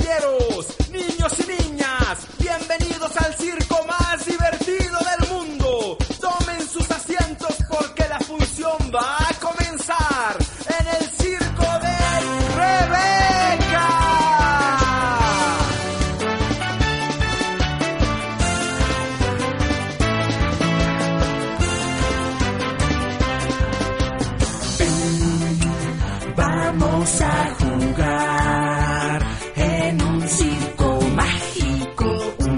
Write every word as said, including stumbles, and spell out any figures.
caballeros, niños y niñas, bienvenidos al circo más divertido del mundo. Tomen sus asientos porque la función va a comenzar en el circo de Rebeca. Ven, vamos a jugar.